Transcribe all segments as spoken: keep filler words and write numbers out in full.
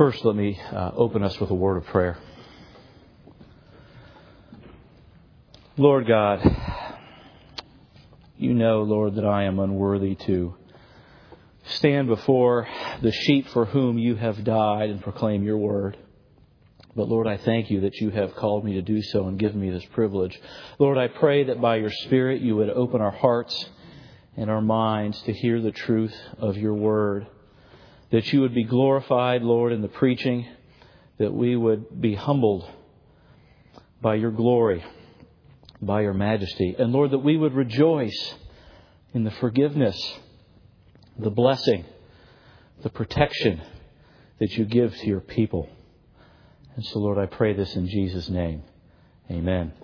First, let me uh, open us with a word of prayer. Lord God, you know, Lord, that I am unworthy to stand before the sheep for whom you have died and proclaim your word. But Lord, I thank you that you have called me to do so and given me this privilege. Lord, I pray that by your Spirit you would open our hearts and our minds to hear the truth of your word. That you would be glorified, Lord, in the preaching. That we would be humbled by your glory, by your majesty. And Lord, that we would rejoice in the forgiveness, the blessing, the protection that you give to your people. And so, Lord, I pray this in Jesus' name. Amen.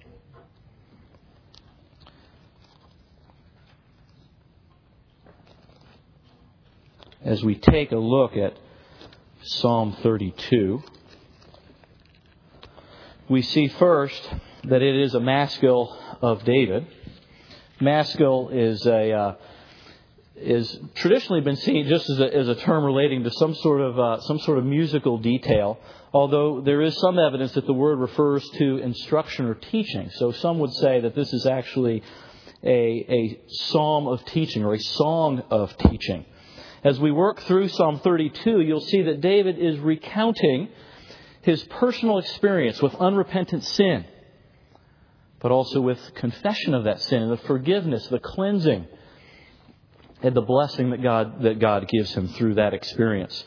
As we take a look at Psalm thirty-two, we see first that it is a maskil of David. Maskil is a uh, is traditionally been seen just as a, as a term relating to some sort of uh, some sort of musical detail. Although there is some evidence that the word refers to instruction or teaching. So some would say that this is actually a, a psalm of teaching or a song of teaching. As we work through Psalm thirty-two, you'll see that David is recounting his personal experience with unrepentant sin, but also with confession of that sin and the forgiveness, the cleansing, and the blessing that God that God gives him through that experience.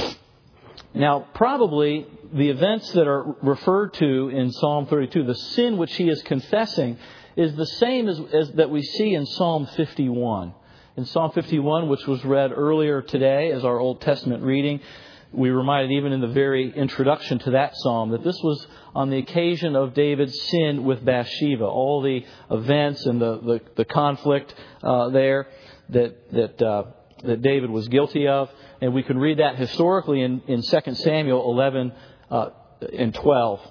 Now, probably the events that are referred to in Psalm thirty-two, the sin which he is confessing, is the same as, as that we see in Psalm fifty-one. In Psalm fifty-one, which was read earlier today as our Old Testament reading, we reminded even in the very introduction to that psalm that this was on the occasion of David's sin with Bathsheba. All the events and the, the, the conflict uh, there that that uh, that David was guilty of. And we can read that historically in, in Second Samuel eleven uh, and twelve.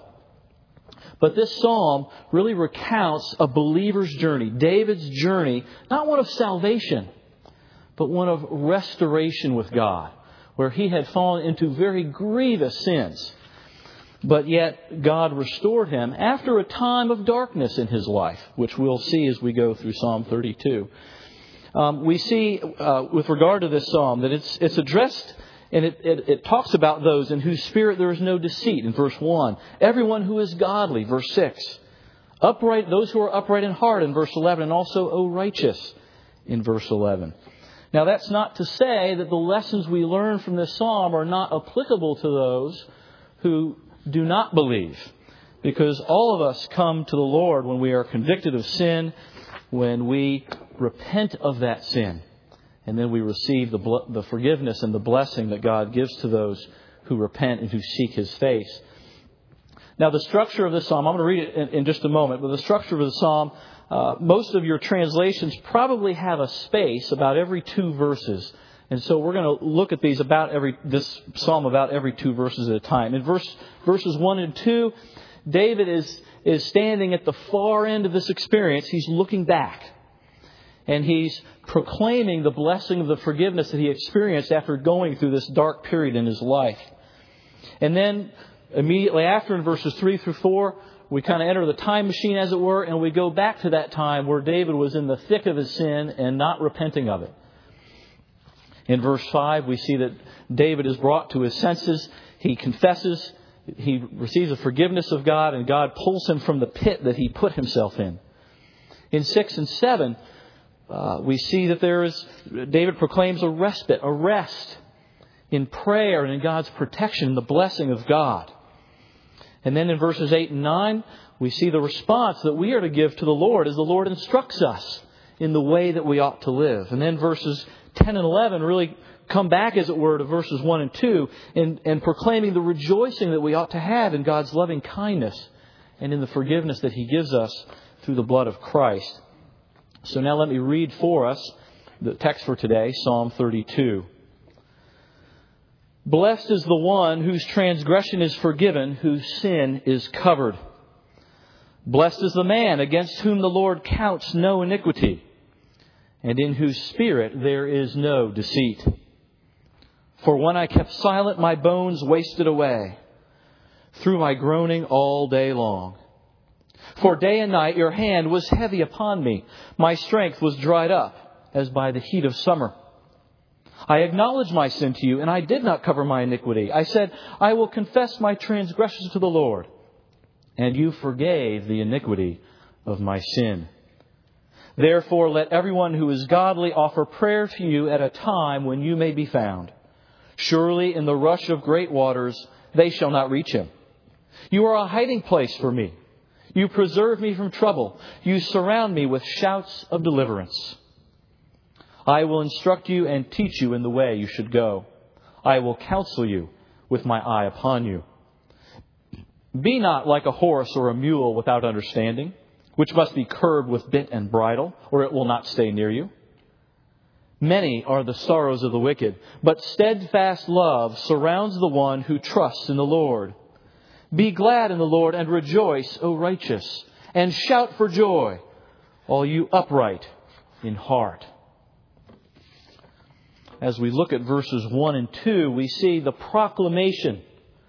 But this psalm really recounts a believer's journey, David's journey, not one of salvation, but one of restoration with God, where he had fallen into very grievous sins. But yet God restored him after a time of darkness in his life, which we'll see as we go through Psalm thirty-two. Um, we see uh, with regard to this psalm that it's it's addressed and it, it, it talks about those in whose spirit there is no deceit in verse one. Everyone who is godly, verse six. Upright, those who are upright in heart in verse eleven, and also, O righteous, in verse eleven. Now that's not to say that the lessons we learn from this psalm are not applicable to those who do not believe. Because all of us come to the Lord when we are convicted of sin, when we repent of that sin, and then we receive the the forgiveness and the blessing that God gives to those who repent and who seek His face. Now, the structure of this psalm, I'm going to read it in, in just a moment, but the structure of the psalm, uh, most of your translations probably have a space about every two verses. And so we're going to look at these about every this psalm about every two verses at a time. In verse verses one and two, David is is standing at the far end of this experience. He's looking back. And he's proclaiming the blessing of the forgiveness that he experienced after going through this dark period in his life. And then immediately after, in verses three through four, we kind of enter the time machine, as it were, and we go back to that time where David was in the thick of his sin and not repenting of it. In verse five, we see that David is brought to his senses. He confesses. He receives the forgiveness of God, and God pulls him from the pit that he put himself in. In six and seven, uh, we see that there is, David proclaims a respite, a rest in prayer and in God's protection, the blessing of God. And then in verses eight and nine, we see the response that we are to give to the Lord as the Lord instructs us in the way that we ought to live. And then verses ten and eleven really come back, as it were, to verses one and two and, and proclaiming the rejoicing that we ought to have in God's loving kindness and in the forgiveness that He gives us through the blood of Christ. So now let me read for us the text for today, Psalm thirty-two. Blessed is the one whose transgression is forgiven, whose sin is covered. Blessed is the man against whom the Lord counts no iniquity, and in whose spirit there is no deceit. For when I kept silent, my bones wasted away through my groaning all day long. For day and night your hand was heavy upon me. My strength was dried up as by the heat of summer. I acknowledged my sin to you, and I did not cover my iniquity. I said, I will confess my transgressions to the Lord. And you forgave the iniquity of my sin. Therefore, let everyone who is godly offer prayer to you at a time when you may be found. Surely in the rush of great waters they shall not reach him. You are a hiding place for me. You preserve me from trouble. You surround me with shouts of deliverance. I will instruct you and teach you in the way you should go. I will counsel you with my eye upon you. Be not like a horse or a mule without understanding, which must be curbed with bit and bridle, or it will not stay near you. Many are the sorrows of the wicked, but steadfast love surrounds the one who trusts in the Lord. Be glad in the Lord and rejoice, O righteous, and shout for joy, all you upright in heart. As we look at verses one and two, we see the proclamation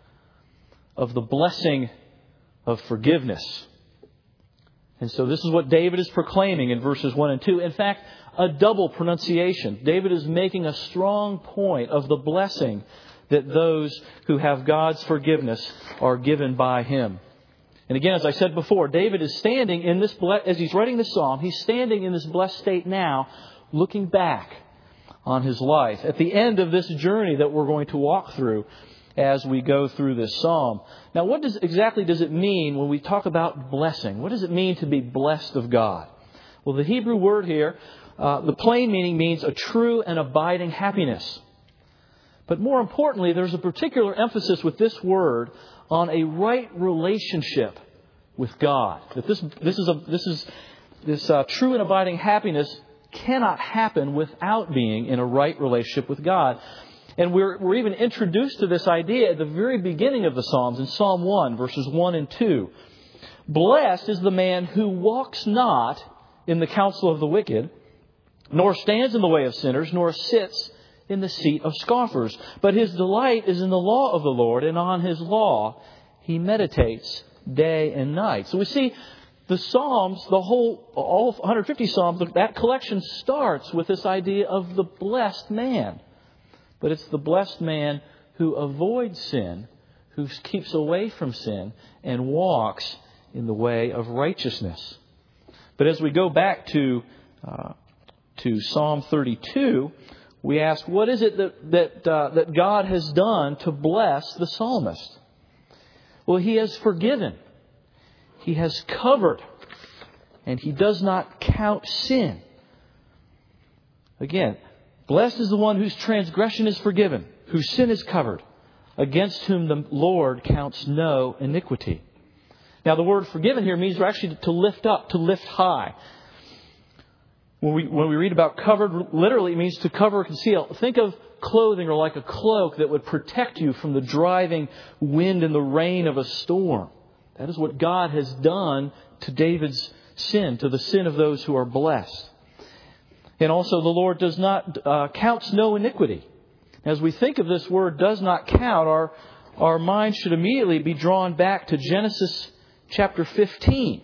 of the blessing of forgiveness. And so this is what David is proclaiming in verses one and two. In fact, a double pronunciation. David is making a strong point of the blessing that those who have God's forgiveness are given by Him. And again, as I said before, David is standing in this, as he's writing this psalm, he's standing in this blessed state now, looking back on his life at the end of this journey that we're going to walk through as we go through this psalm. Now, what does exactly does it mean when we talk about blessing? What does it mean to be blessed of God? Well, the Hebrew word here, uh, the plain meaning means a true and abiding happiness. But more importantly, there's a particular emphasis with this word on a right relationship with God. That this this is a this is this uh, true and abiding happiness cannot happen without being in a right relationship with God. And we're, we're even introduced to this idea at the very beginning of the Psalms in Psalm one, verses one and two. Blessed is the man who walks not in the counsel of the wicked, nor stands in the way of sinners, nor sits in the seat of scoffers. But his delight is in the law of the Lord, and on his law he meditates day and night. So we see the Psalms, the whole, all one hundred fifty Psalms, that collection starts with this idea of the blessed man. But it's the blessed man who avoids sin, who keeps away from sin, and walks in the way of righteousness. But as we go back to uh, to Psalm thirty-two, we ask, what is it that that uh, that God has done to bless the psalmist? Well, He has forgiven. He has covered, and He does not count sin. Again, blessed is the one whose transgression is forgiven, whose sin is covered, against whom the Lord counts no iniquity. Now, the word forgiven here means actually to lift up, to lift high. When we when we read about covered, literally it means to cover or conceal. Think of clothing or like a cloak that would protect you from the driving wind and the rain of a storm. That is what God has done to David's sin, to the sin of those who are blessed. And also the Lord does not uh, counts no iniquity. As we think of this word does not count, our, our minds should immediately be drawn back to Genesis chapter fifteen.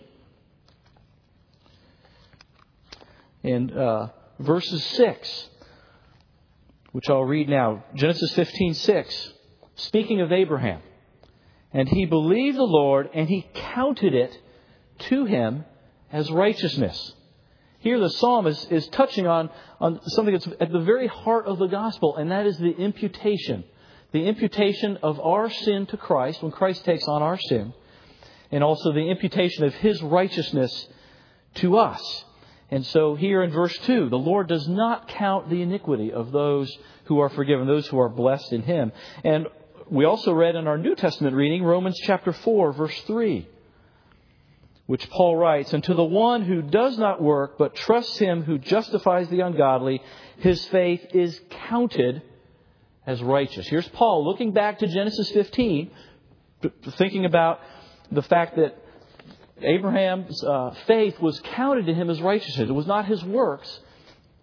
And uh, verses six, which I'll read now. Genesis fifteen six, speaking of Abraham. And he believed the Lord, and He counted it to him as righteousness. Here the psalm is, is touching on, on something that's at the very heart of the gospel, and that is the imputation. The imputation of our sin to Christ, when Christ takes on our sin, and also the imputation of His righteousness to us. And so here in verse two, the Lord does not count the iniquity of those who are forgiven, those who are blessed in Him. And we also read in our New Testament reading, Romans chapter four, verse three, which Paul writes, and to the one who does not work, but trusts Him who justifies the ungodly, his faith is counted as righteous. Here's Paul looking back to Genesis fifteen, thinking about the fact that Abraham's uh, faith was counted to him as righteousness. It was not his works,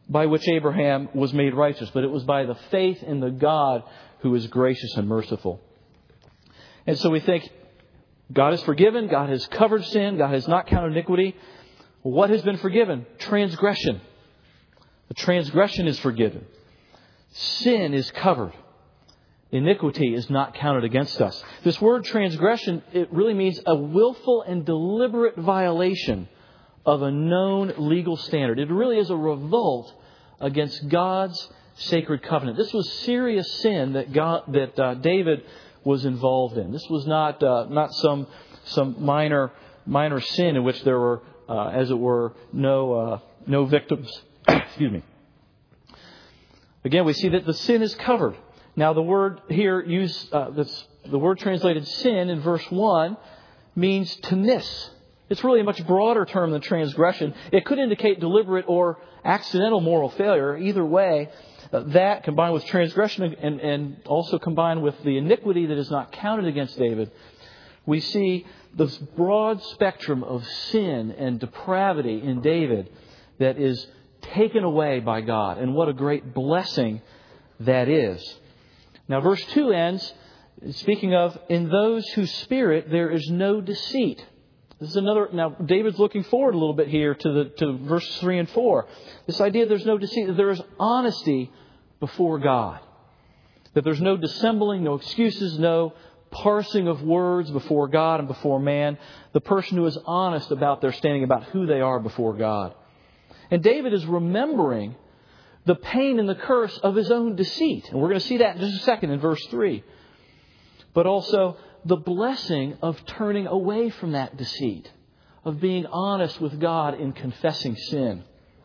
by which Abraham was made righteous, but it was by the faith in the God who is gracious and merciful. And so we think God has forgiven, God has covered sin, God has not counted iniquity. What has been forgiven? Transgression. The transgression is forgiven. Sin is covered. Iniquity is not counted against us. This word transgression, it really means a willful and deliberate violation of a known legal standard. It really is a revolt against God's sacred covenant. This was serious sin that God, that uh, David was involved in. This was not uh, not some some minor minor sin in which there were, uh, as it were, no uh, no victims. Excuse me. Again, we see that the sin is covered. Now, the word here used, uh, that's, the word translated sin in verse one means to miss. It's really a much broader term than transgression. It could indicate deliberate or accidental moral failure. Either way, uh, that combined with transgression and, and also combined with the iniquity that is not counted against David, we see this broad spectrum of sin and depravity in David that is taken away by God. And what a great blessing that is. Now, verse two ends, speaking of, in those whose spirit there is no deceit. This is another. Now, David's looking forward a little bit here to the to verses three and four. This idea that there's no deceit, that there is honesty before God. That there's no dissembling, no excuses, no parsing of words before God and before man. The person who is honest about their standing, about who they are before God. And David is remembering the pain and the curse of his own deceit. And we're going to see that in just a second in verse three. But also the blessing of turning away from that deceit, of being honest with God in confessing sin.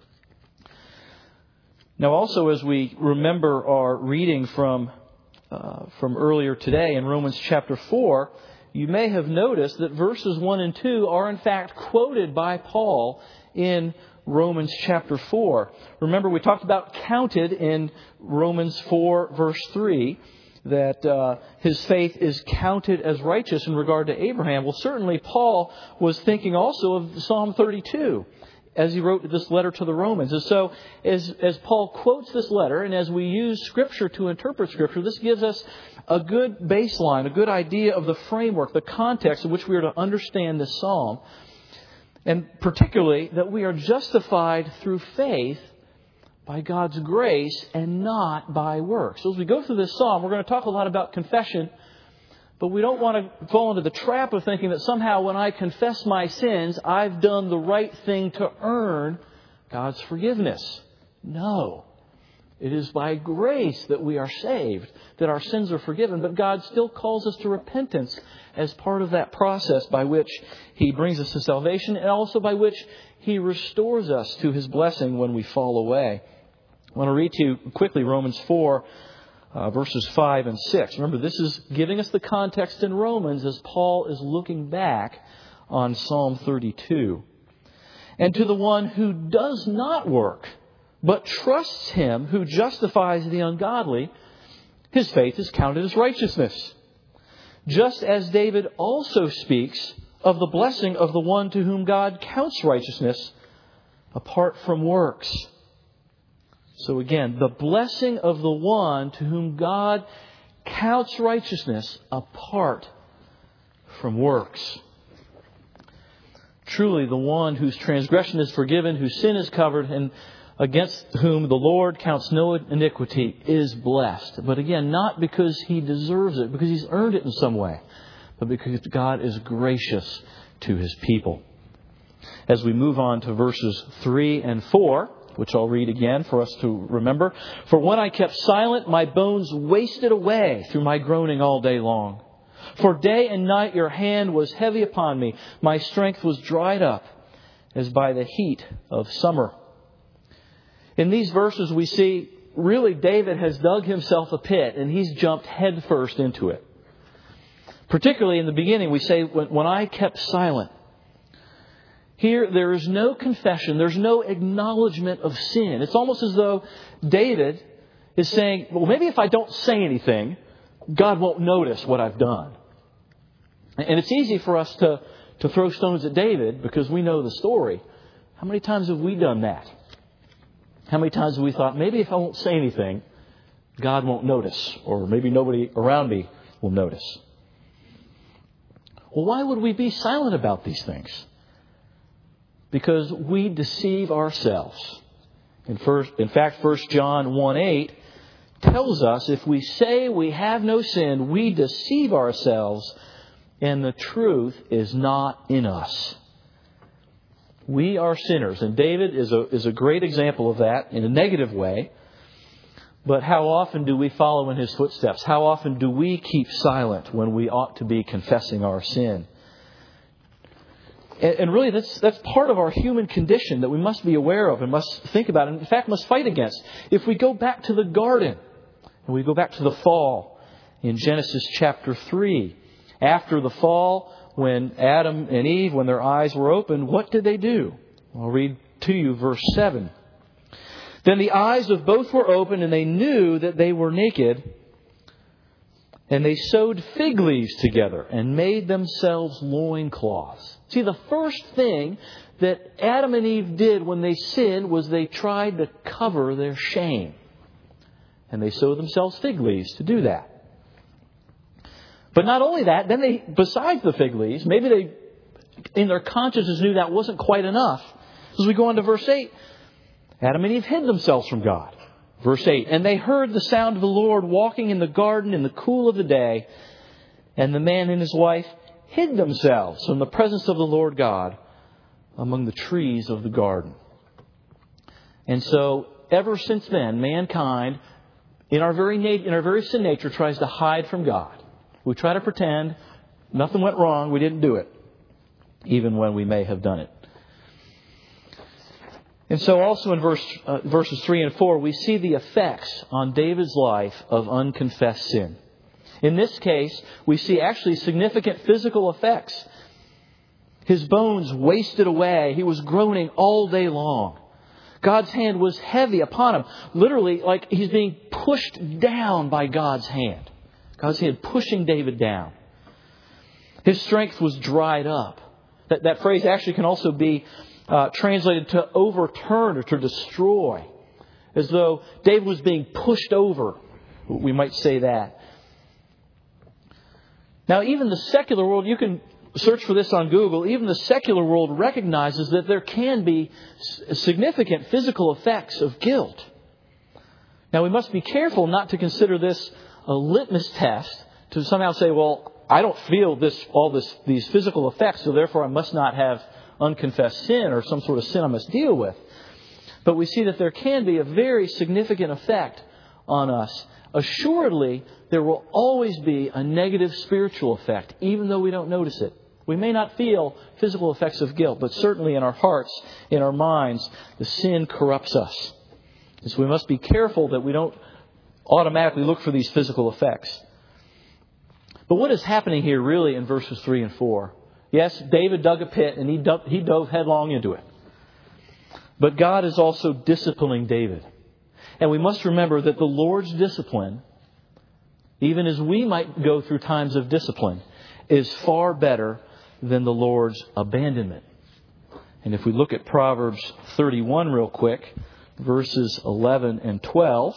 Now also, as we remember our reading from uh, from earlier today in Romans chapter four, you may have noticed that verses one and two are in fact quoted by Paul in Romans chapter four. Remember, we talked about counted in Romans four verse three, that uh, his faith is counted as righteous in regard to Abraham. Well, certainly Paul was thinking also of Psalm thirty-two as he wrote this letter to the Romans. And so as, as Paul quotes this letter, and as we use Scripture to interpret Scripture, this gives us a good baseline, a good idea of the framework, the context in which we are to understand this psalm. And particularly that we are justified through faith by God's grace and not by works. So as we go through this psalm, we're going to talk a lot about confession, but we don't want to fall into the trap of thinking that somehow when I confess my sins, I've done the right thing to earn God's forgiveness. No. It is by grace that we are saved, that our sins are forgiven, but God still calls us to repentance as part of that process by which He brings us to salvation and also by which He restores us to His blessing when we fall away. I want to read to you quickly Romans four, uh, verses five and six. Remember, this is giving us the context in Romans as Paul is looking back on Psalm thirty-two. And to the one who does not work, but trusts Him who justifies the ungodly, his faith is counted as righteousness. Just as David also speaks of the blessing of the one to whom God counts righteousness apart from works. So again, the blessing of the one to whom God counts righteousness apart from works. Truly, the one whose transgression is forgiven, whose sin is covered, and against whom the Lord counts no iniquity is blessed. But again, not because he deserves it, because he's earned it in some way, but because God is gracious to His people. As we move on to verses three and four, which I'll read again for us to remember. For when I kept silent, my bones wasted away through my groaning all day long. For day and night your hand was heavy upon me. My strength was dried up as by the heat of summer. In these verses we see really David has dug himself a pit and he's jumped headfirst into it. Particularly in the beginning we say, when I kept silent. Here there is no confession, there's no acknowledgement of sin. It's almost as though David is saying, well, maybe if I don't say anything, God won't notice what I've done. And it's easy for us to, to throw stones at David because we know the story. How many times have we done that? How many times have we thought, maybe if I won't say anything, God won't notice, or maybe nobody around me will notice? Well, why would we be silent about these things? Because we deceive ourselves. In, first, in fact, First John one eight tells us if we say we have no sin, we deceive ourselves, and the truth is not in us. We are sinners, and David is a, is a great example of that in a negative way. But how often do we follow in his footsteps? How often do we keep silent when we ought to be confessing our sin? And, and really, that's that's part of our human condition that we must be aware of and must think about, and in fact must fight against. If we go back to the garden, and we go back to the fall in Genesis chapter three, after the fall, when Adam and Eve, when their eyes were opened, what did they do? I'll read to you verse seven. Then the eyes of both were opened, and they knew that they were naked. And they sewed fig leaves together and made themselves loincloths. See, the first thing that Adam and Eve did when they sinned was they tried to cover their shame. And they sewed themselves fig leaves to do that. But not only that, then they, besides the fig leaves, maybe they, in their consciences, knew that wasn't quite enough. As we go on to verse eight, Adam and Eve hid themselves from God. Verse eight, and they heard the sound of the Lord walking in the garden in the cool of the day, and the man and his wife hid themselves from the presence of the Lord God among the trees of the garden. And so, ever since then, mankind, in our very nat- in our very sin nature, tries to hide from God. We try to pretend nothing went wrong, we didn't do it, even when we may have done it. And so also in verse, uh, verses three and four, we see the effects on David's life of unconfessed sin. In this case, we see actually significant physical effects. His bones wasted away. He was groaning all day long. God's hand was heavy upon him. Literally, like he's being pushed down by God's hand. God's hand pushing David down. His strength was dried up. That, that phrase actually can also be uh, translated to overturn or to destroy. As though David was being pushed over. We might say that. Now, even the secular world, you can search for this on Google, even the secular world recognizes that there can be significant physical effects of guilt. Now, we must be careful not to consider this a litmus test to somehow say, well, I don't feel this all this these physical effects, so therefore I must not have unconfessed sin or some sort of sin I must deal with. But we see that there can be a very significant effect on us. Assuredly, there will always be a negative spiritual effect, even though we don't notice it. We may not feel physical effects of guilt, but certainly in our hearts, in our minds, the sin corrupts us. And so we must be careful that we don't automatically look for these physical effects. But what is happening here really in verses three and four? Yes, David dug a pit and he dove, he dove headlong into it. But God is also disciplining David. And we must remember that the Lord's discipline, even as we might go through times of discipline, is far better than the Lord's abandonment. And if we look at Proverbs thirty-one real quick, verses eleven and twelve.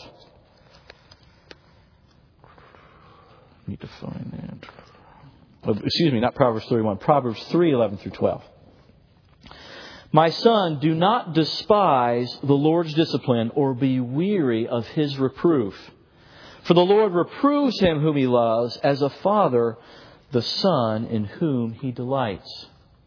I need to find that. Excuse me, not Proverbs thirty-one. Proverbs three, eleven through twelve. My son, do not despise the Lord's discipline or be weary of his reproof. For the Lord reproves him whom he loves, as a father the son in whom he delights.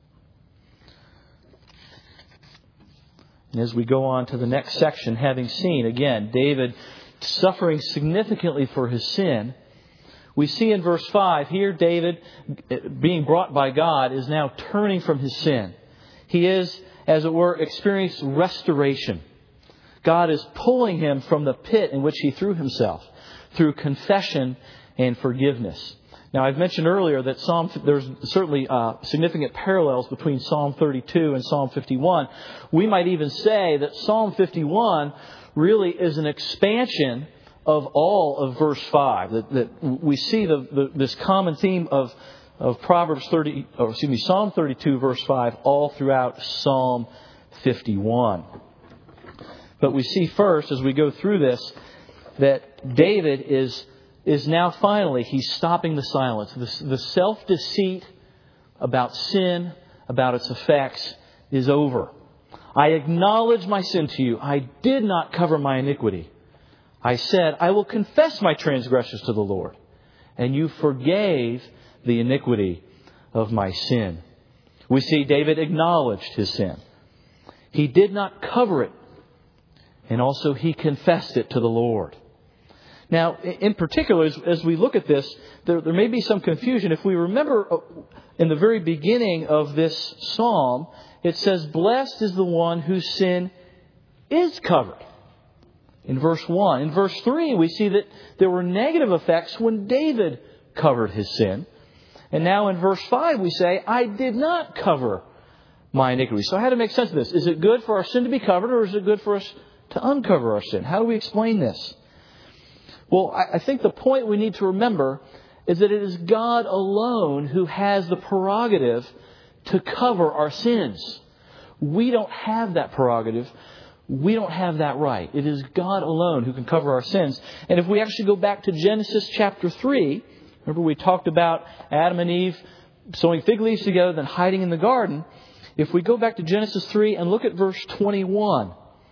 And as we go on to the next section, having seen, again, David suffering significantly for his sin, we see in verse five, here David, being brought by God, is now turning from his sin. He is, as it were, experiencing restoration. God is pulling him from the pit in which he threw himself through confession and forgiveness. Now, I've mentioned earlier that Psalm there's certainly uh, significant parallels between Psalm thirty-two and Psalm fifty-one. We might even say that Psalm fifty-one really is an expansion of all of verse five. That, that we see the, the, this common theme of of Proverbs thirty, or excuse me, Psalm thirty-two, verse five, all throughout Psalm fifty-one. But we see first, as we go through this, that David is, is now finally, he's stopping the silence. The, the self-deceit about sin, about its effects, is over. I acknowledge my sin to you. I did not cover my iniquity. I said, I will confess my transgressions to the Lord. And you forgave the iniquity of my sin. We see David acknowledged his sin. He did not cover it. And also he confessed it to the Lord. Now, in particular, as, as we look at this, there, there may be some confusion. If we remember in the very beginning of this psalm, it says, blessed is the one whose sin is covered. In verse one. In verse three, we see that there were negative effects when David covered his sin. And now in verse five, we say, I did not cover my iniquity. So how to make sense of this? Is it good for our sin to be covered, or is it good for us to uncover our sin? How do we explain this? Well, I think the point we need to remember is that it is God alone who has the prerogative to cover our sins. We don't have that prerogative. We don't have that right. It is God alone who can cover our sins. And if we actually go back to Genesis chapter three, remember we talked about Adam and Eve sewing fig leaves together, then hiding in the garden. If we go back to Genesis three and look at verse twenty-one,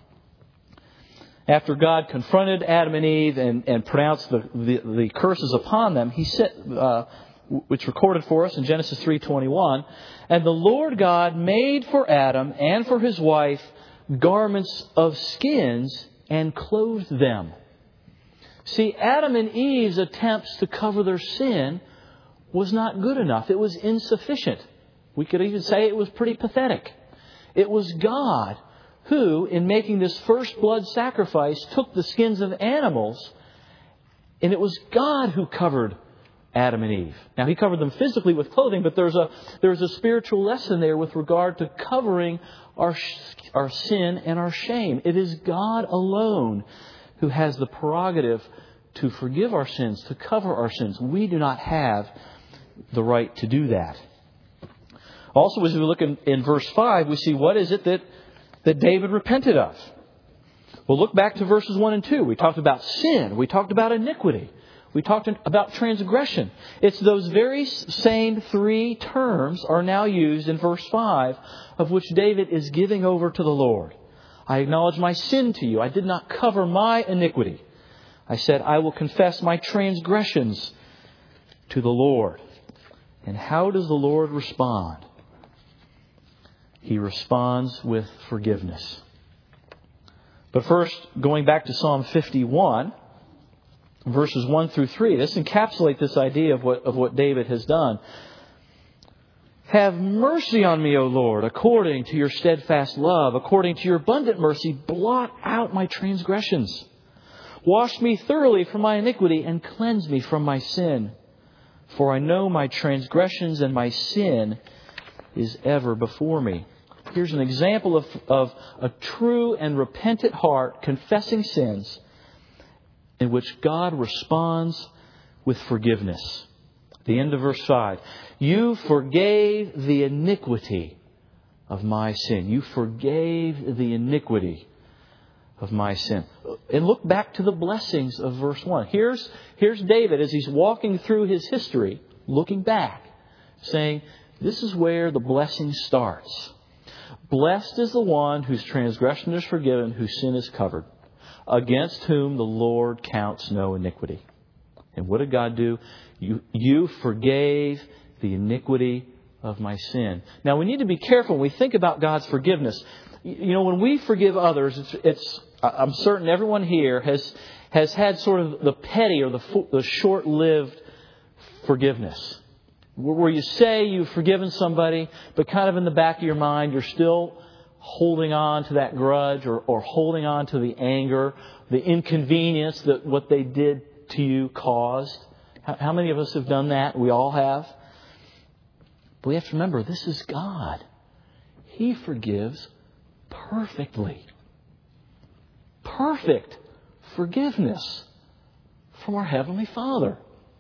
after God confronted Adam and Eve and, and pronounced the, the, the curses upon them, He said, uh, which recorded for us in Genesis three twenty-one, and the Lord God made for Adam and for his wife garments of skins and clothed them. See, Adam and Eve's attempts to cover their sin was not good enough. It was insufficient. We could even say it was pretty pathetic. It was God who, in making this first blood sacrifice, took the skins of animals, and it was God who covered Adam and Eve. Now, He covered them physically with clothing, but there's a there's a spiritual lesson there with regard to covering our our sin and our shame. It is God alone who has the prerogative to forgive our sins, to cover our sins. We do not have the right to do that. Also, as we look in, in verse five, we see what is it that, that David repented of. Well, look back to verses one and two. We talked about sin. We talked about iniquity. We talked about transgression. It's those very same three terms are now used in verse five, of which David is giving over to the Lord. I acknowledge my sin to you. I did not cover my iniquity. I said, I will confess my transgressions to the Lord. And how does the Lord respond? He responds with forgiveness. But first, going back to Psalm fifty-one, verses one through three, this encapsulates this idea of what, of what David has done. Have mercy on me, O Lord, according to your steadfast love, according to your abundant mercy, blot out my transgressions. Wash me thoroughly from my iniquity and cleanse me from my sin. For I know my transgressions and my sin is ever before me. Here's an example of, of a true and repentant heart confessing sins, in which God responds with forgiveness. The end of verse five. You forgave the iniquity of my sin. You forgave the iniquity of my sin. And look back to the blessings of verse one. Here's, here's David as he's walking through his history, looking back, saying, this is where the blessing starts. Blessed is the one whose transgression is forgiven, whose sin is covered, against whom the Lord counts no iniquity. And what did God do? You, you forgave the iniquity of my sin. Now, we need to be careful when we think about God's forgiveness. You know, when we forgive others, it's, it's I'm certain everyone here has has had sort of the petty or the, the short-lived forgiveness, where you say you've forgiven somebody, but kind of in the back of your mind, you're still holding on to that grudge or, or holding on to the anger, the inconvenience that what they did to you caused. How, how many of us have done that? We all have. But we have to remember, this is God. He forgives perfectly. Perfect forgiveness from our Heavenly Father.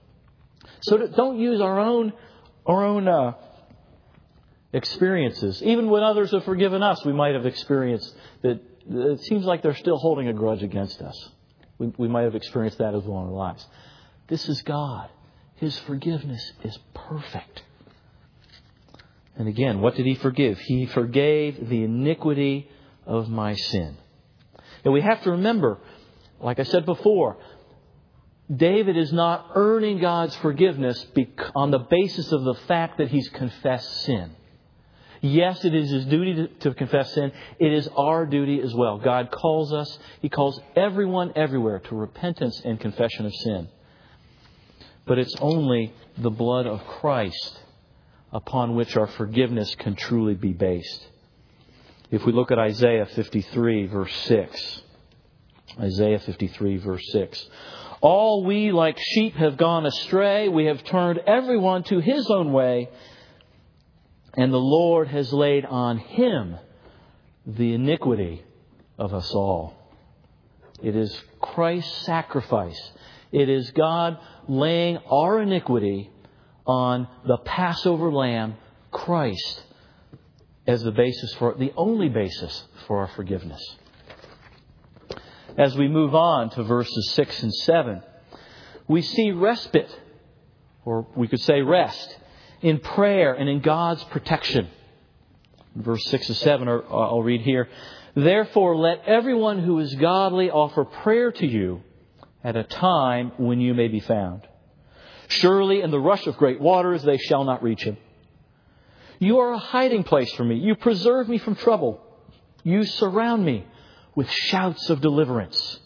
So don't use our own our own uh, experiences. Even when others have forgiven us, we might have experienced that it seems like they're still holding a grudge against us. We, we might have experienced that as well in our lives. This is God. His forgiveness is perfect. And again, what did He forgive? He forgave the iniquity of my sin. And we have to remember, like I said before, David is not earning God's forgiveness on the basis of the fact that he's confessed sin. Yes, it is his duty to, to confess sin. It is our duty as well. God calls us, He calls everyone everywhere to repentance and confession of sin. But it's only the blood of Christ upon which our forgiveness can truly be based. If we look at Isaiah fifty-three, verse six. Isaiah fifty-three, verse six. All we like sheep have gone astray. We have turned everyone to his own way. And the Lord has laid on Him the iniquity of us all. It is Christ's sacrifice. It is God laying our iniquity on the Passover Lamb, Christ, as the basis for, the only basis for our forgiveness. As we move on to verses six and seven, we see respite, or we could say rest, in prayer and in God's protection. Verse six and seven, I'll read here. Therefore, let everyone who is godly offer prayer to you at a time when you may be found. Surely in the rush of great waters they shall not reach him. You are a hiding place for me. You preserve me from trouble. You surround me with shouts of deliverance.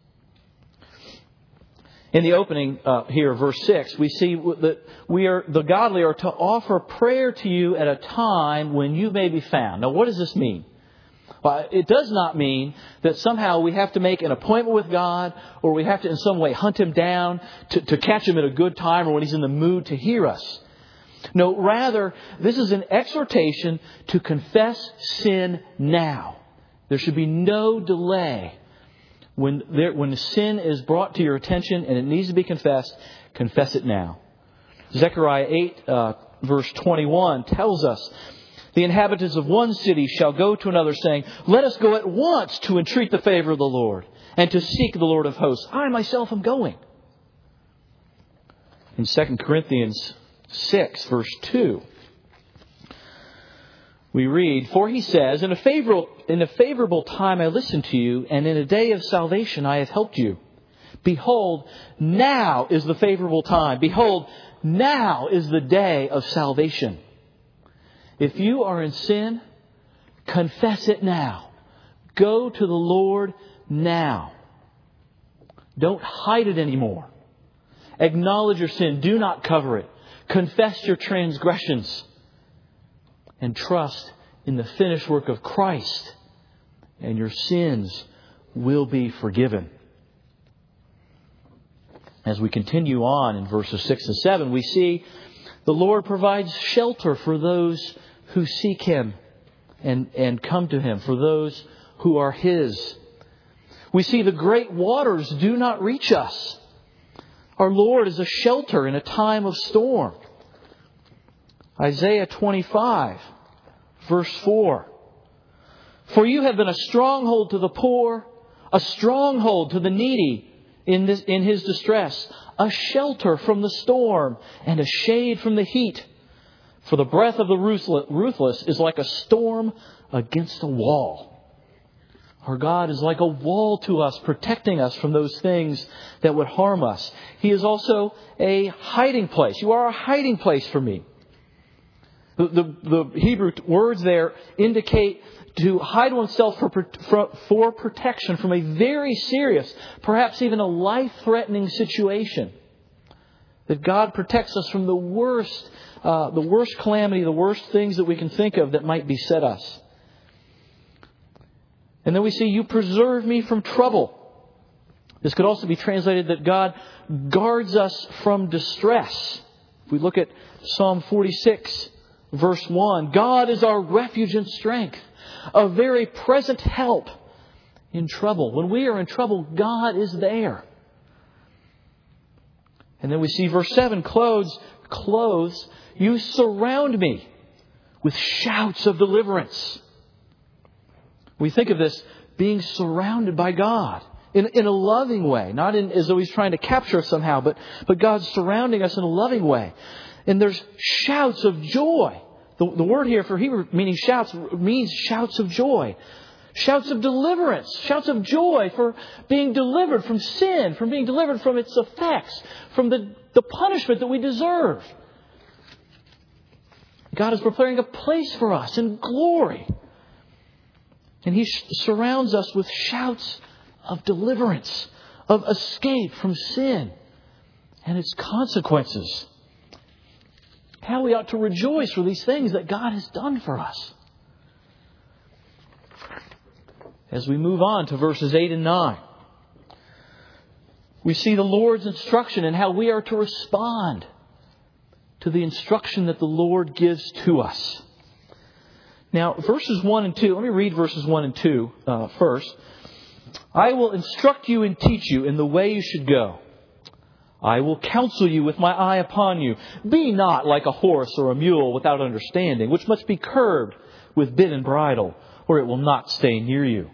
In the opening uh, here, verse six, we see that we are the godly are to offer prayer to you at a time when you may be found. Now, what does this mean? Well, it does not mean that somehow we have to make an appointment with God, or we have to in some way hunt Him down to, to catch Him at a good time or when He's in the mood to hear us. No, rather, this is an exhortation to confess sin now. There should be no delay. When there, when sin is brought to your attention and it needs to be confessed, confess it now. Zechariah eight, uh, verse twenty-one tells us, the inhabitants of one city shall go to another, saying, let us go at once to entreat the favor of the Lord and to seek the Lord of hosts. I myself am going. In Second Corinthians six, verse two, we read, for he says, in a favorable, in a favorable time I listened to you, and in a day of salvation I have helped you. Behold, now is the favorable time. Behold, now is the day of salvation. If you are in sin, confess it now. Go to the Lord now. Don't hide it anymore. Acknowledge your sin. Do not cover it. Confess your transgressions. And trust in the finished work of Christ. And your sins will be forgiven. As we continue on in verses six and seven, we see the Lord provides shelter for those who seek Him and, and come to Him, for those who are His. We see the great waters do not reach us. Our Lord is a shelter in a time of storm. Isaiah twenty-five, verse four. For you have been a stronghold to the poor, a stronghold to the needy in this, in his distress, a shelter from the storm and a shade from the heat. For the breath of the ruthless is like a storm against a wall. Our God is like a wall to us, protecting us from those things that would harm us. He is also a hiding place. You are a hiding place for me. The, the, the Hebrew words there indicate to hide oneself for, for, for protection from a very serious, perhaps even a life-threatening situation. That God protects us from the worst, uh, the worst calamity, the worst things that we can think of that might beset us. And then we see, you preserve me from trouble. This could also be translated that God guards us from distress. If we look at Psalm forty-six, verse one, God is our refuge and strength, a very present help in trouble. When we are in trouble, God is there. And then we see verse seven, clothes, clothes, you surround me with shouts of deliverance. We think of this being surrounded by God in, in a loving way. Not in, as though He's trying to capture us somehow, but, but God's surrounding us in a loving way. And there's shouts of joy. The, the word here for Hebrew meaning shouts means shouts of joy. Shouts of deliverance. Shouts of joy for being delivered from sin, from being delivered from its effects, from the, the punishment that we deserve. God is preparing a place for us in glory. And He surrounds us with shouts of deliverance, of escape from sin and its consequences. How we ought to rejoice for these things that God has done for us. As we move on to verses eight and nine, we see the Lord's instruction and how we are to respond to the instruction that the Lord gives to us. Now, verses one and two, let me read verses one and two uh, first. I will instruct you and teach you in the way you should go. I will counsel you with my eye upon you. Be not like a horse or a mule without understanding, which must be curbed with bit and bridle, or it will not stay near you.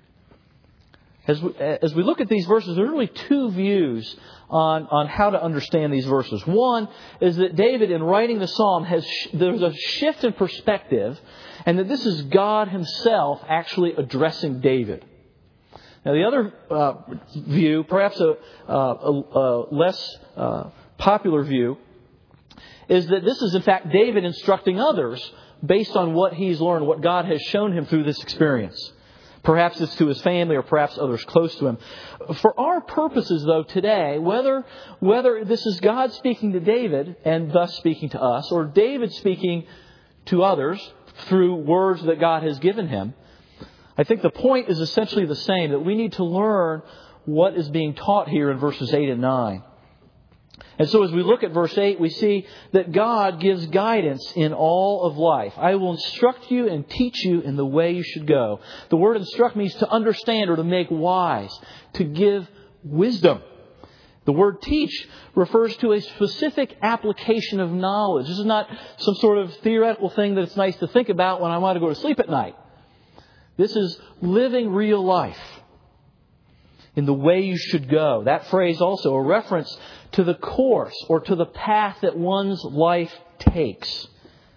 As we, as we look at these verses, there are really two views on, on how to understand these verses. One is that David, in writing the psalm, has there's a shift in perspective, and that this is God Himself actually addressing David. Now, the other uh, view, perhaps a, a, a less uh, popular view, is that this is in fact David instructing others based on what he's learned, what God has shown him through this experience. Perhaps it's to his family or perhaps others close to him. For our purposes, though, today, whether whether this is God speaking to David and thus speaking to us, or David speaking to others through words that God has given him, I think the point is essentially the same, that we need to learn what is being taught here in verses eight and nine. And so as we look at verse eight, we see that God gives guidance in all of life. I will instruct you and teach you in the way you should go. The word instruct means to understand or to make wise, to give wisdom. The word teach refers to a specific application of knowledge. This is not some sort of theoretical thing that it's nice to think about when I want to go to sleep at night. This is living real life in the way you should go. That phrase also a reference to the course or to the path that one's life takes.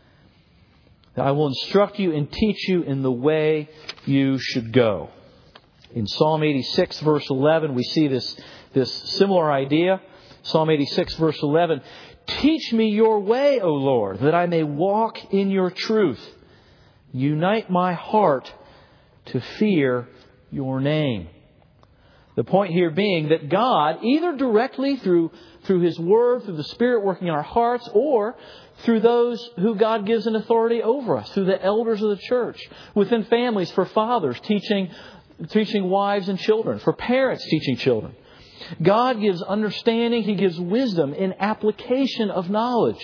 I will instruct you and teach you in the way you should go. In Psalm eighty-six, verse eleven, we see this, this similar idea. Psalm eighty-six, verse eleven. Teach me your way, O Lord, that I may walk in your truth. Unite my heart to fear your name. The point here being that God, either directly through, through His Word, through the Spirit working in our hearts, or through those who God gives an authority over us, through the elders of the church, within families, for fathers teaching, teaching wives and children, for parents teaching children. God gives understanding, He gives wisdom in application of knowledge,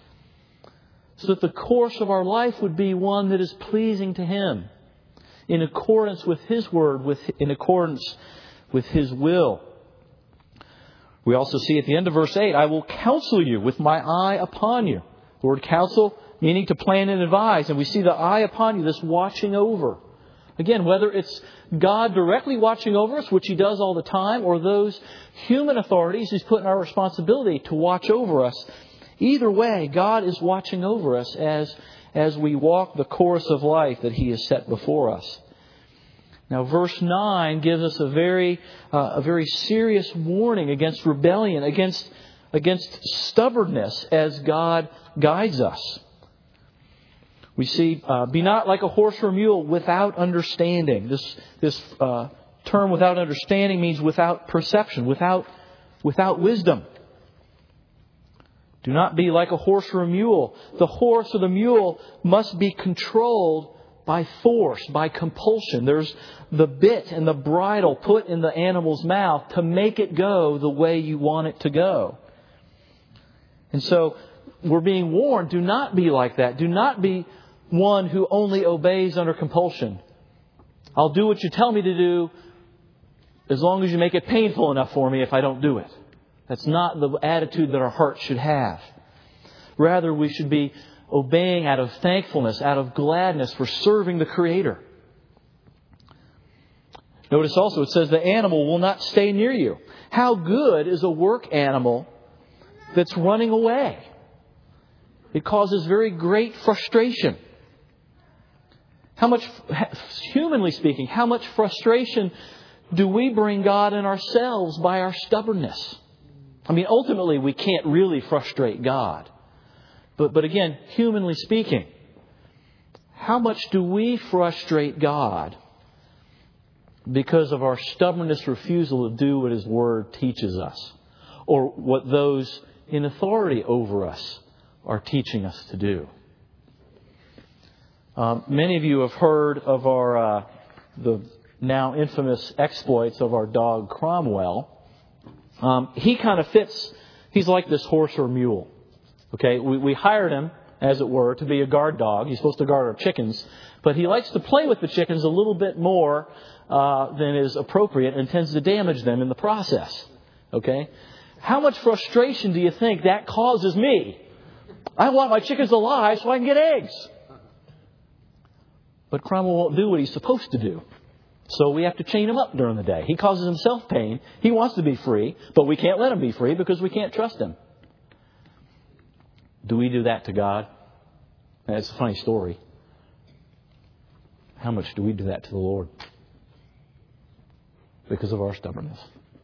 so that the course of our life would be one that is pleasing to Him, in accordance with His Word, with in accordance with His will. We also see at the end of verse eight, I will counsel you with my eye upon you. The word counsel meaning to plan and advise. And we see the eye upon you, this watching over. Again, whether it's God directly watching over us, which He does all the time, or those human authorities He's put in our responsibility to watch over us. Either way, God is watching over us as as we walk the course of life that He has set before us. Now, verse nine gives us a very, uh, a very serious warning against rebellion, against, against stubbornness as God guides us. We see, uh, be not like a horse or a mule without understanding. This, this uh, term without understanding means without perception, without, without wisdom. Do not be like a horse or a mule. The horse or the mule must be controlled by force, by compulsion. There's the bit and the bridle put in the animal's mouth to make it go the way you want it to go. And so we're being warned, do not be like that. Do not be one who only obeys under compulsion. I'll do what you tell me to do as long as you make it painful enough for me if I don't do it. That's not the attitude that our hearts should have. Rather, we should be obeying out of thankfulness, out of gladness for serving the Creator. Notice also it says the animal will not stay near you. How good is a work animal that's running away? It causes very great frustration. How much, humanly speaking, how much frustration do we bring God and ourselves by our stubbornness? I mean, ultimately, we can't really frustrate God. But, but again, humanly speaking, how much do we frustrate God because of our stubbornness, refusal to do what His Word teaches us, or what those in authority over us are teaching us to do? Um, many of you have heard of our uh, the now infamous exploits of our dog Cromwell. Um, he kind of fits. He's like this horse or mule. Okay, we, we hired him, as it were, to be a guard dog. He's supposed to guard our chickens, but he likes to play with the chickens a little bit more uh, than is appropriate, and tends to damage them in the process. Okay, how much frustration do you think that causes me? I want my chickens alive so I can get eggs. But Cromwell won't do what he's supposed to do. So we have to chain him up during the day. He causes himself pain. He wants to be free, but we can't let him be free because we can't trust him. Do we do that to God? It's a funny story. How much do we do that to the Lord? Because of our stubbornness.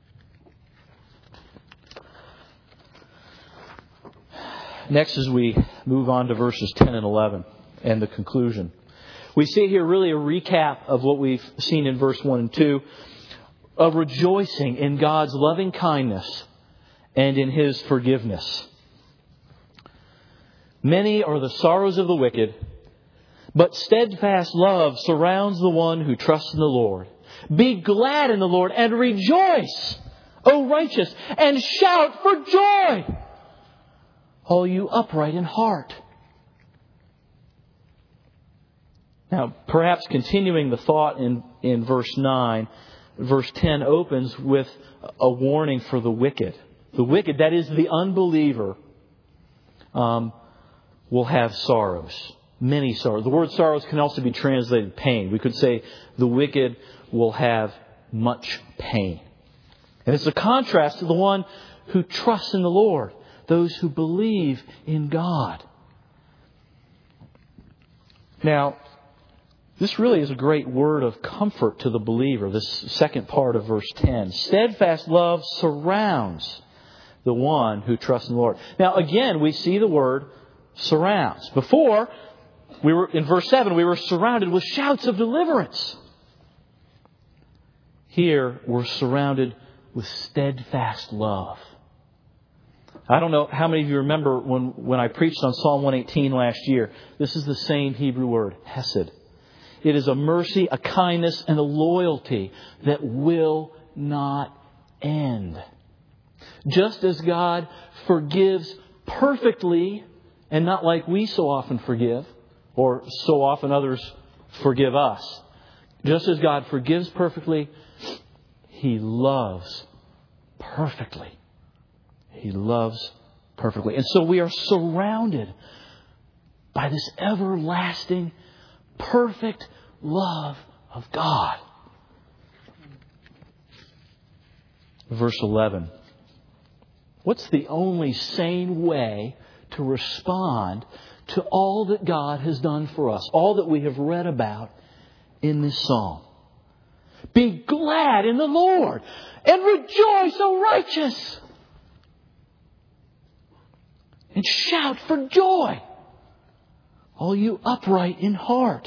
Next, as we move on to verses ten and eleven and the conclusion, we see here really a recap of what we've seen in verse one and two, of rejoicing in God's loving kindness and in His forgiveness. Many are the sorrows of the wicked, but steadfast love surrounds the one who trusts in the Lord. Be glad in the Lord and rejoice, O righteous, and shout for joy, all you upright in heart. Now, perhaps continuing the thought in, in verse nine, verse ten opens with a warning for the wicked. The wicked, that is the unbeliever, um, will have sorrows. Many sorrows. The word sorrows can also be translated pain. We could say the wicked will have much pain. And it's a contrast to the one who trusts in the Lord, those who believe in God. Now, this really is a great word of comfort to the believer, this second part of verse ten. Steadfast love surrounds the one who trusts in the Lord. Now, again, we see the word surrounds. Before, we were in verse seven, we were surrounded with shouts of deliverance. Here, we're surrounded with steadfast love. I don't know how many of you remember when, when I preached on Psalm one eighteen last year. This is the same Hebrew word, hesed. It is a mercy, a kindness, and a loyalty that will not end. Just as God forgives perfectly, and not like we so often forgive, or so often others forgive us. Just as God forgives perfectly, He loves perfectly. He loves perfectly. And so we are surrounded by this everlasting, perfect love of God. Verse eleven. What's the only sane way to respond to all that God has done for us? All that we have read about in this psalm. Be glad in the Lord and rejoice, O righteous. And shout for joy, all you upright in heart.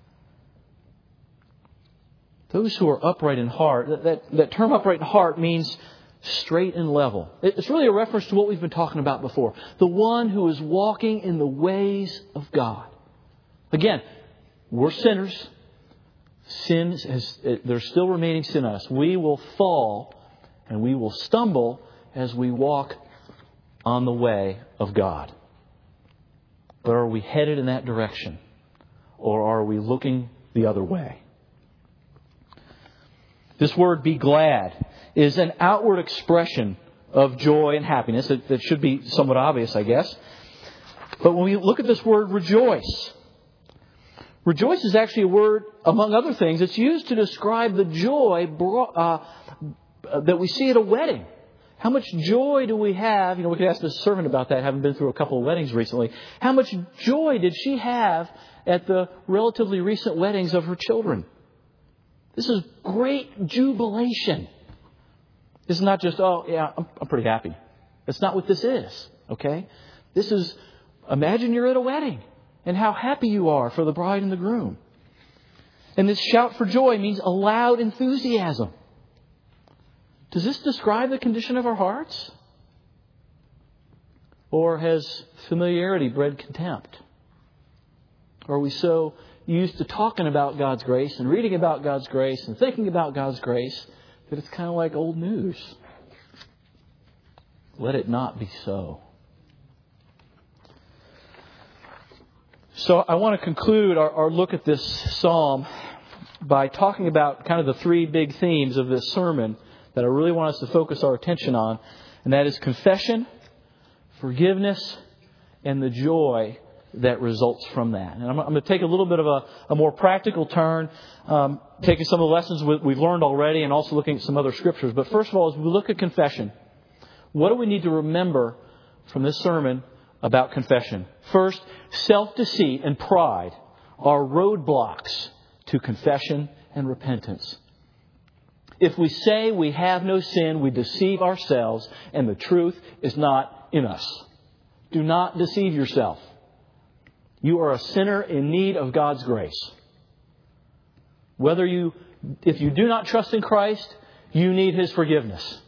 Those who are upright in heart, that, that, that term upright in heart means straight and level. It's really a reference to what we've been talking about before. The one who is walking in the ways of God. Again, we're sinners. Sin is, there's still remaining sin in us. We will fall and we will stumble as we walk on the way of God. But are we headed in that direction? Or are we looking the other way? This word, be glad, is an outward expression of joy and happiness. It, it should be somewhat obvious, I guess. But when we look at this word, rejoice, Rejoice is actually a word, among other things, it's used to describe the joy brought, uh, that we see at a wedding. How much joy do we have? You know, we could ask the servant about that, having been through a couple of weddings recently. How much joy did she have at the relatively recent weddings of her children? This is great jubilation. This is not just, oh, yeah, I'm, I'm pretty happy. That's not what this is, okay? This is, imagine you're at a wedding and how happy you are for the bride and the groom. And this shout for joy means a loud enthusiasm. Does this describe the condition of our hearts? Or has familiarity bred contempt? Or are we so used to talking about God's grace and reading about God's grace and thinking about God's grace that it's kind of like old news? Let it not be so. So I want to conclude our, our look at this psalm by talking about kind of the three big themes of this sermon that I really want us to focus our attention on. And that is confession, forgiveness, and the joy that results from that. And I'm, I'm going to take a little bit of a, a more practical turn, um, taking some of the lessons we, we've learned already and also looking at some other scriptures. But first of all, as we look at confession, what do we need to remember from this sermon about confession? First, self-deceit and pride are roadblocks to confession and repentance. If we say we have no sin, we deceive ourselves, and the truth is not in us. Do not deceive yourself. You are a sinner in need of God's grace. Whether you, if you do not trust in Christ, you need His forgiveness.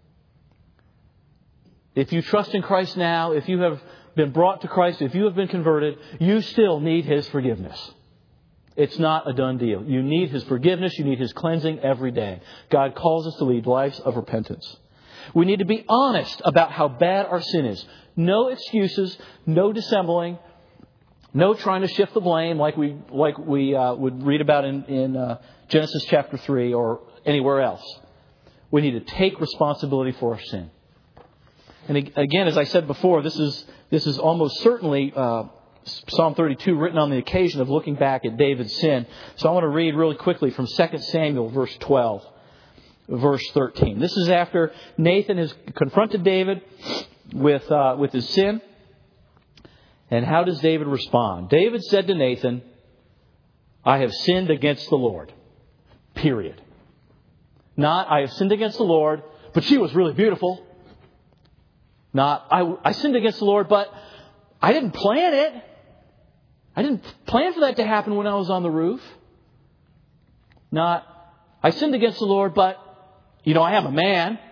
If you trust in Christ now, if you have been brought to Christ, if you have been converted, you still need His forgiveness. It's not a done deal. You need His forgiveness. You need His cleansing every day. God calls us to lead lives of repentance. We need to be honest about how bad our sin is. No excuses, no dissembling, no trying to shift the blame like we like we uh, would read about in, in uh, Genesis chapter three or anywhere else. We need to take responsibility for our sin. And again, as I said before, this is this is almost certainly uh, Psalm thirty-two, written on the occasion of looking back at David's sin. So I want to read really quickly from Second Samuel, verse twelve, verse thirteen. This is after Nathan has confronted David with uh, with his sin. And how does David respond? David said to Nathan, I have sinned against the Lord. Period. Not, I have sinned against the Lord, but she was really beautiful. Not, I, I sinned against the Lord, but I didn't plan it. I didn't plan for that to happen when I was on the roof. Not, I sinned against the Lord, but, you know, I am a man.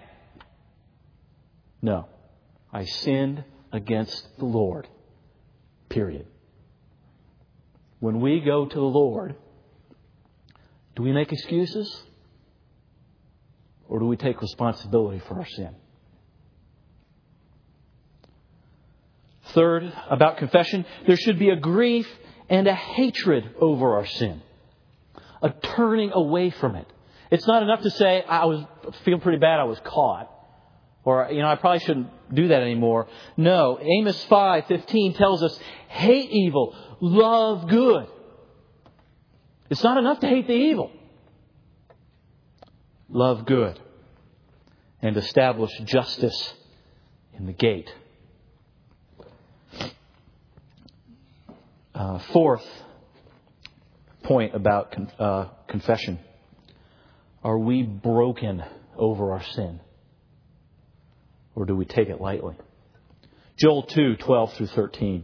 No, I sinned against the Lord. Period. When we go to the Lord, do we make excuses? Or do we take responsibility for our sin? Third, about confession, there should be a grief and a hatred over our sin. A turning away from it. It's not enough to say, I was feeling pretty bad, I was caught. Or, you know, I probably shouldn't do that anymore. No, Amos five fifteen tells us, hate evil, love good. It's not enough to hate the evil. Love good. And establish justice in the gate. Uh, fourth point about con- uh, confession. Are we broken over our sin? Or do we take it lightly? Joel two, twelve through thirteen.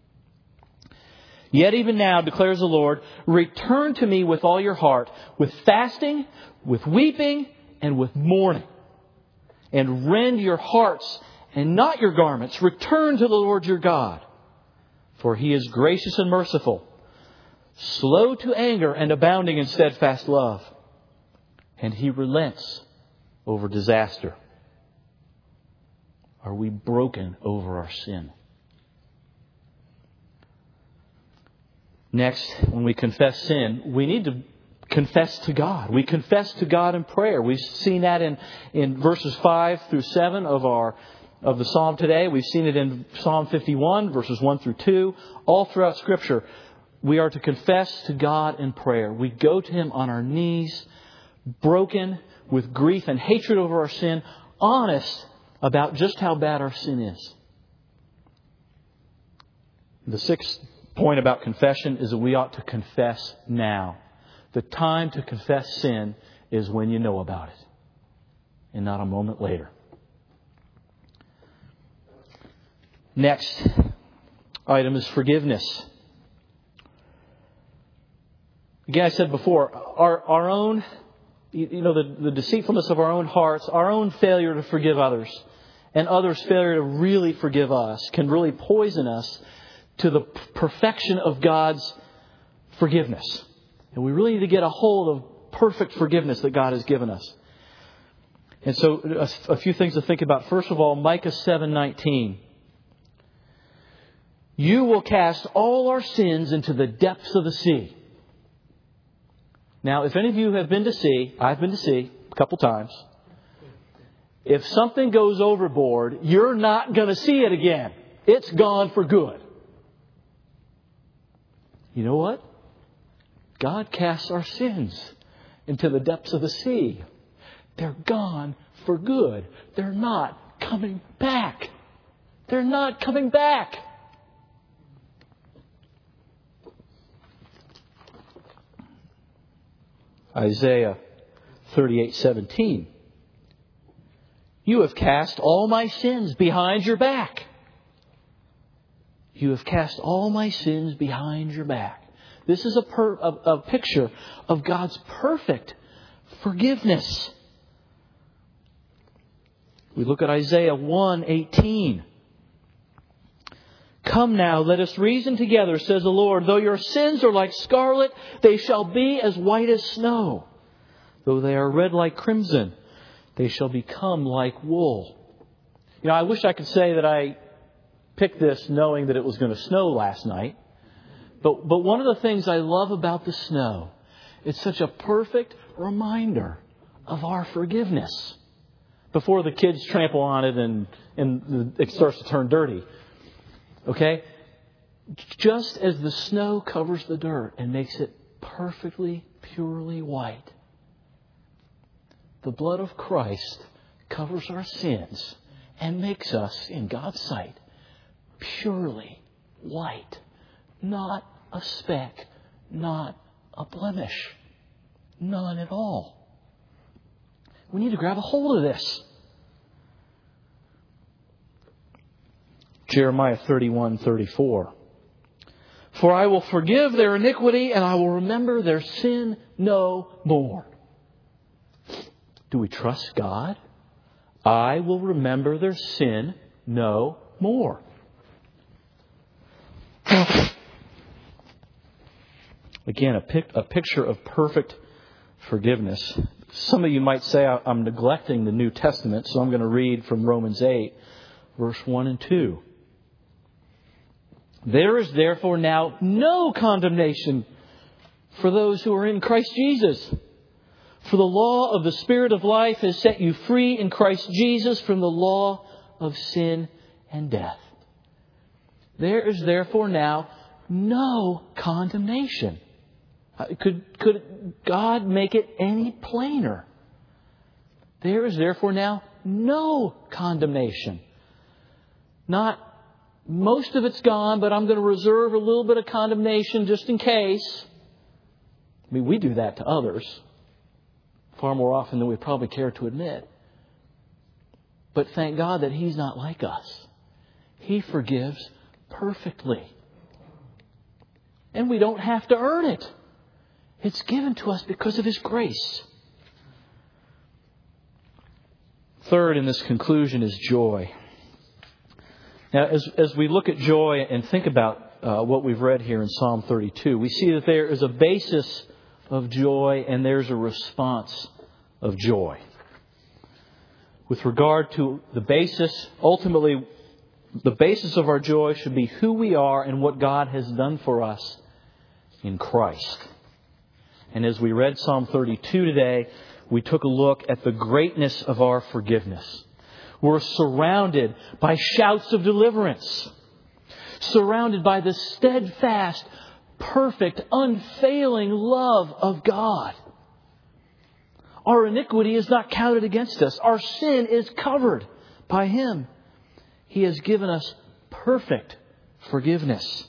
Yet even now, declares the Lord, return to me with all your heart, with fasting, with weeping, and with mourning. And rend your hearts and not your garments. Return to the Lord your God. For He is gracious and merciful, slow to anger and abounding in steadfast love. And He relents over disaster. Are we broken over our sin? Next, when we confess sin, we need to confess to God. We confess to God in prayer. We've seen that in, in verses five through seven of our of the Psalm today. We've seen it in Psalm fifty-one, verses one through two. All throughout Scripture, we are to confess to God in prayer. We go to Him on our knees, broken with grief and hatred over our sin, honest about just how bad our sin is. The sixth point about confession is that we ought to confess now. The time to confess sin is when you know about it, and not a moment later. Next item is forgiveness. Again, I said before, our, our own, you know, the, the deceitfulness of our own hearts, our own failure to forgive others, and others' failure to really forgive us can really poison us to the perfection of God's forgiveness. And we really need to get a hold of perfect forgiveness that God has given us. And so a, a few things to think about. First of all, Micah seven nineteen. You will cast all our sins into the depths of the sea. Now, if any of you have been to sea, I've been to sea a couple times. If something goes overboard, you're not going to see it again. It's gone for good. You know what? God casts our sins into the depths of the sea. They're gone for good. They're not coming back. They're not coming back. Isaiah thirty-eight seventeen. You have cast all my sins behind your back. You have cast all my sins behind your back. This is a, per, a, a picture of God's perfect forgiveness. We look at Isaiah one eighteen. Come now, let us reason together, says the Lord. Though your sins are like scarlet, they shall be as white as snow. Though they are red like crimson, they shall become like wool. You know, I wish I could say that I picked this knowing that it was going to snow last night. But, but one of the things I love about the snow, it's such a perfect reminder of our forgiveness. Before the kids trample on it and, and it starts to turn dirty. Okay? Just as the snow covers the dirt and makes it perfectly, purely white, the blood of Christ covers our sins and makes us, in God's sight, purely white. Not a speck, not a blemish. None at all. We need to grab a hold of this. Jeremiah thirty-one thirty-four. For I will forgive their iniquity and I will remember their sin no more. Do we trust God? I will remember their sin no more. Again, a, pic- a picture of perfect forgiveness. Some of you might say I'm neglecting the New Testament, so I'm going to read from Romans eight, verse one and two. There is therefore now no condemnation for those who are in Christ Jesus. For the law of the Spirit of life has set you free in Christ Jesus from the law of sin and death. There is therefore now no condemnation. Could, could God make it any plainer? There is therefore now no condemnation. Not most of it's gone, but I'm going to reserve a little bit of condemnation just in case. I mean, we do that to others far more often than we probably care to admit. But thank God that He's not like us. He forgives perfectly. And we don't have to earn it. It's given to us because of His grace. Third in this conclusion is joy. Now, as, as we look at joy and think about uh, what we've read here in Psalm thirty-two, we see that there is a basis of joy and there's a response of joy. With regard to the basis, ultimately, the basis of our joy should be who we are and what God has done for us in Christ. And as we read Psalm thirty-two today, we took a look at the greatness of our forgiveness. We're surrounded by shouts of deliverance. Surrounded by the steadfast, perfect, unfailing love of God. Our iniquity is not counted against us. Our sin is covered by Him. He has given us perfect forgiveness.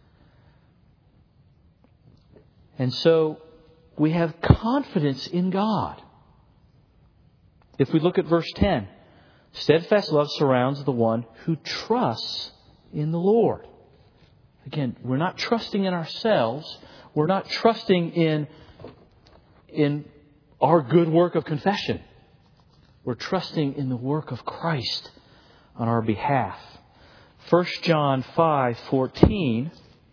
And so we have confidence in God. If we look at verse ten, steadfast love surrounds the one who trusts in the Lord. Again, we're not trusting in ourselves. We're not trusting in, in our good work of confession. We're trusting in the work of Christ on our behalf. First John five fourteen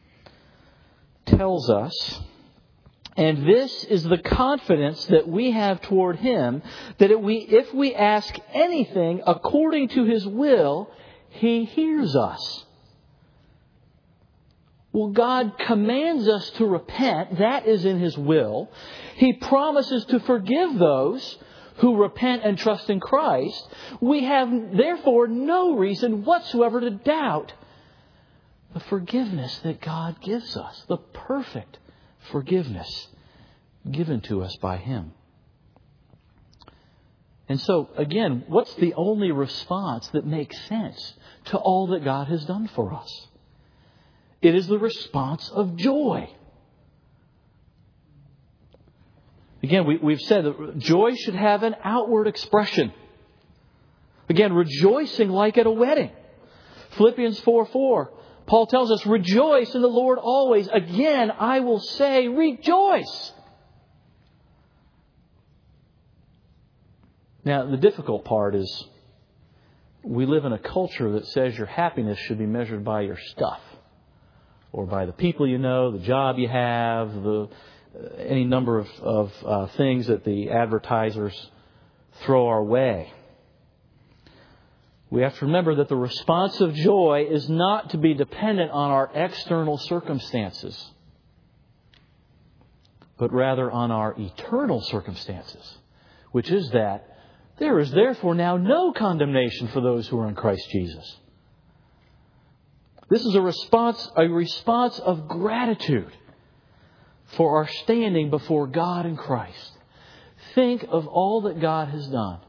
tells us, and this is the confidence that we have toward Him, that if we, if we ask anything according to His will, He hears us. Well, God commands us to repent. That is in His will. He promises to forgive those who repent and trust in Christ. We have, therefore, no reason whatsoever to doubt the forgiveness that God gives us, the perfect forgiveness given to us by Him. And so, again, what's the only response that makes sense to all that God has done for us? It is the response of joy. Again, we, we've said that joy should have an outward expression. Again, rejoicing like at a wedding. Philippians four four, Paul tells us, rejoice in the Lord always. Again, I will say, rejoice. Now, the difficult part is we live in a culture that says your happiness should be measured by your stuff, or by the people you know, the job you have, the uh, any number of, of uh, things that the advertisers throw our way. We have to remember that the response of joy is not to be dependent on our external circumstances, but rather on our eternal circumstances, which is that there is therefore now no condemnation for those who are in Christ Jesus. This is a response, a response of gratitude for our standing before God in Christ. Think of all that God has done.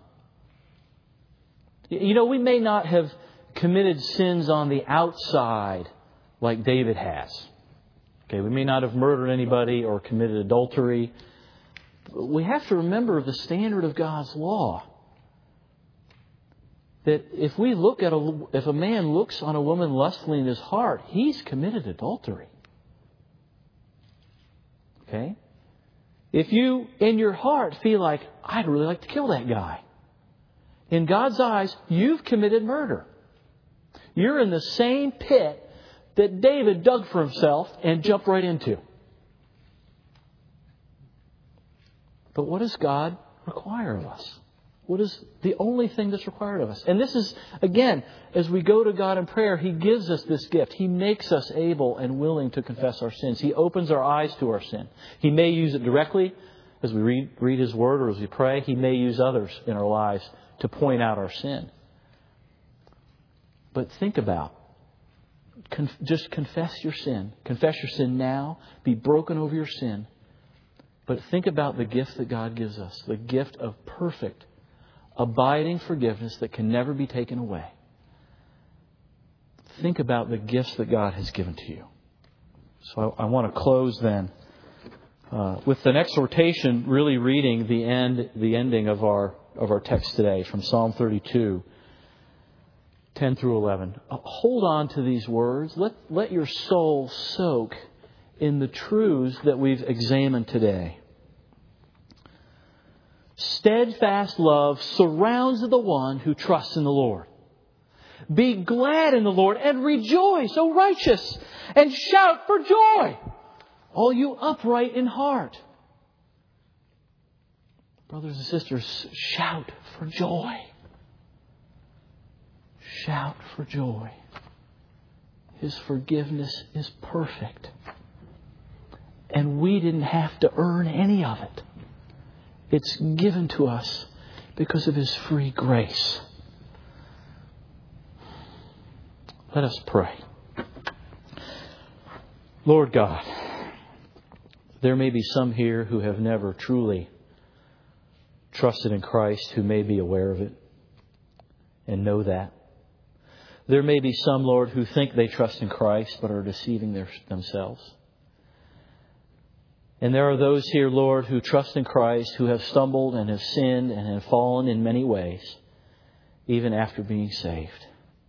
You know, we may not have committed sins on the outside like David has. Okay, we may not have murdered anybody or committed adultery. But we have to remember the standard of God's law. That if we look at a, if a man looks on a woman lustfully in his heart, he's committed adultery. Okay? If you, in your heart, feel like, I'd really like to kill that guy, in God's eyes, you've committed murder. You're in the same pit that David dug for himself and jumped right into. But what does God require of us? What is the only thing that's required of us? And this is, again, as we go to God in prayer, He gives us this gift. He makes us able and willing to confess our sins. He opens our eyes to our sin. He may use it directly as we read, read His Word or as we pray. He may use others in our lives to point out our sin. But think about, conf- just confess your sin. Confess your sin now. Be broken over your sin. But think about the gift that God gives us. The gift of perfect, abiding forgiveness that can never be taken away. Think about the gifts that God has given to you. So I, I want to close then uh, with an exhortation, really reading the end, the ending of our of our text today from Psalm thirty-two, ten through eleven. Hold on to these words. Let let your soul soak in the truths that we've examined today. Steadfast love surrounds the one who trusts in the Lord. Be glad in the Lord and rejoice, O righteous, and shout for joy, all you upright in heart. Brothers and sisters, shout for joy. Shout for joy. His forgiveness is perfect. And we didn't have to earn any of it. It's given to us because of His free grace. Let us pray. Lord God, There may be some here who have never truly trusted in Christ, who may be aware of it and know that. There may be some, Lord, who think they trust in Christ but are deceiving their, themselves. And there are those here, Lord, who trust in Christ, who have stumbled and have sinned and have fallen in many ways, even after being saved.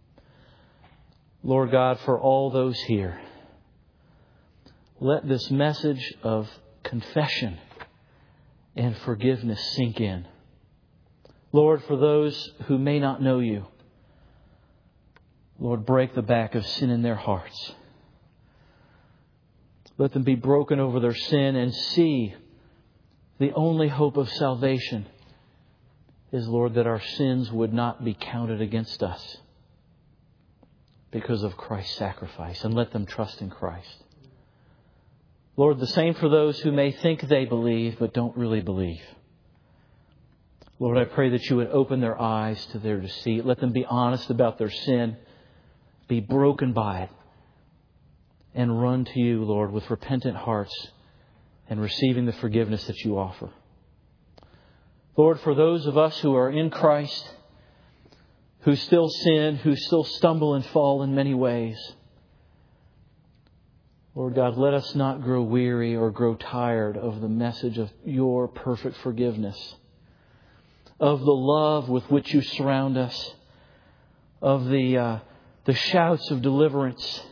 Lord God, for all those here, let this message of confession and forgiveness sink in. Lord, for those who may not know You, Lord, break the back of sin in their hearts. Let them be broken over their sin and see the only hope of salvation is, Lord, that our sins would not be counted against us because of Christ's sacrifice. And let them trust in Christ. Lord, the same for those who may think they believe but don't really believe. Lord, I pray that You would open their eyes to their deceit. Let them be honest about their sin, be broken by it, and run to You, Lord, with repentant hearts and receiving the forgiveness that You offer. Lord, for those of us who are in Christ, who still sin, who still stumble and fall in many ways, Lord God, let us not grow weary or grow tired of the message of Your perfect forgiveness, of the love with which You surround us, of the uh, the shouts of deliverance,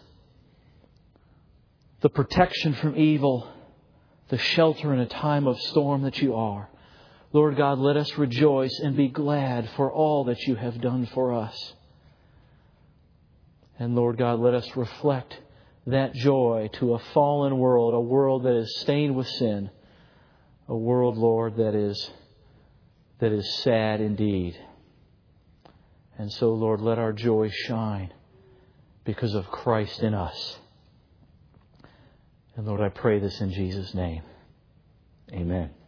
the protection from evil, the shelter in a time of storm that You are. Lord God, let us rejoice and be glad for all that You have done for us. And Lord God, let us reflect that joy to a fallen world, a world that is stained with sin, a world, Lord, that is that is sad indeed. And so, Lord, let our joy shine because of Christ in us. And Lord, I pray this in Jesus' name. Amen.